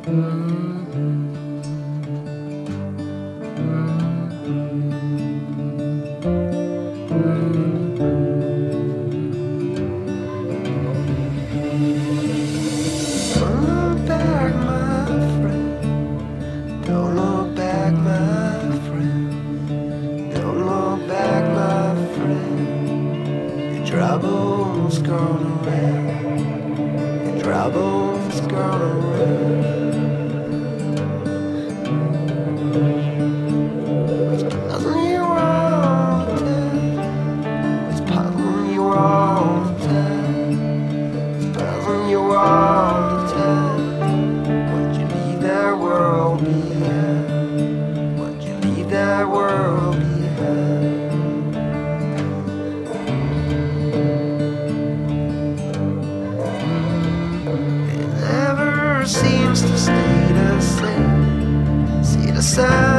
Trouble's gone away. Your trouble's gone away. It's puzzling you all the time. It's puzzling you all the time. It's puzzling you all the time. Would you leave that world behind? Would you leave that world behind? Seems to stay the same. See the sun